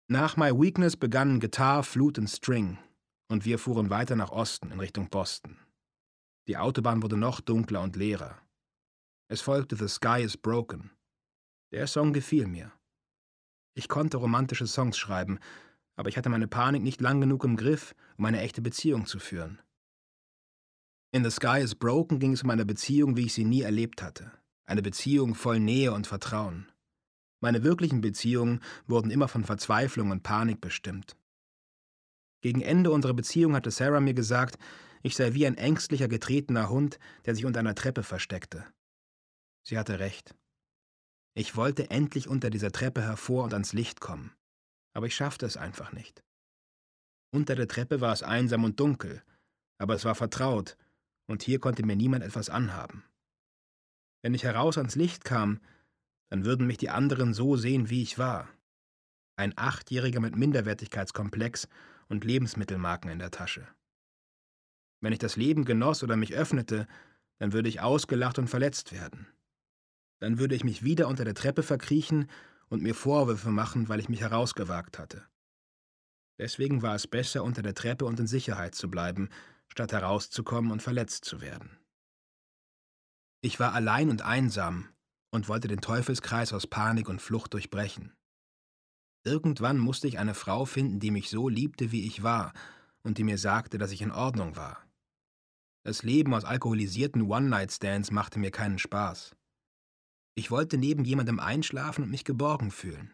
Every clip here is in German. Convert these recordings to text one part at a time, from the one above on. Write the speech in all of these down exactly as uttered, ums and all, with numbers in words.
Nach My Weakness begannen Gitarre, Flute und String, und wir fuhren weiter nach Osten in Richtung Boston. Die Autobahn wurde noch dunkler und leerer. Es folgte The Sky is Broken. Der Song gefiel mir. Ich konnte romantische Songs schreiben, aber ich hatte meine Panik nicht lang genug im Griff, um eine echte Beziehung zu führen. In The Sky is Broken ging es um eine Beziehung, wie ich sie nie erlebt hatte. Eine Beziehung voll Nähe und Vertrauen. Meine wirklichen Beziehungen wurden immer von Verzweiflung und Panik bestimmt. Gegen Ende unserer Beziehung hatte Sarah mir gesagt, ich sei wie ein ängstlicher, getretener Hund, der sich unter einer Treppe versteckte. Sie hatte recht. Ich wollte endlich unter dieser Treppe hervor und ans Licht kommen. Aber ich schaffte es einfach nicht. Unter der Treppe war es einsam und dunkel, aber es war vertraut, und hier konnte mir niemand etwas anhaben. Wenn ich heraus ans Licht kam, dann würden mich die anderen so sehen, wie ich war. Ein Achtjähriger mit Minderwertigkeitskomplex und Lebensmittelmarken in der Tasche. Wenn ich das Leben genoss oder mich öffnete, dann würde ich ausgelacht und verletzt werden. Dann würde ich mich wieder unter der Treppe verkriechen und mir Vorwürfe machen, weil ich mich herausgewagt hatte. Deswegen war es besser, unter der Treppe und in Sicherheit zu bleiben, statt herauszukommen und verletzt zu werden. Ich war allein und einsam und wollte den Teufelskreis aus Panik und Flucht durchbrechen. Irgendwann musste ich eine Frau finden, die mich so liebte, wie ich war, und die mir sagte, dass ich in Ordnung war. Das Leben aus alkoholisierten One-Night-Stands machte mir keinen Spaß. Ich wollte neben jemandem einschlafen und mich geborgen fühlen.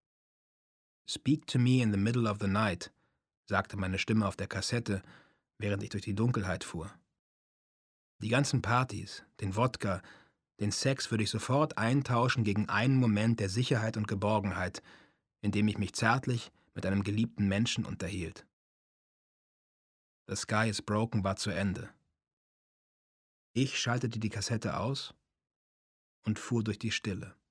»Speak to me in the middle of the night«, sagte meine Stimme auf der Kassette, während ich durch die Dunkelheit fuhr. Die ganzen Partys, den Wodka, den Sex würde ich sofort eintauschen gegen einen Moment der Sicherheit und Geborgenheit, in dem ich mich zärtlich mit einem geliebten Menschen unterhielt. The Sky is Broken war zu Ende. Ich schaltete die Kassette aus und fuhr durch die Stille.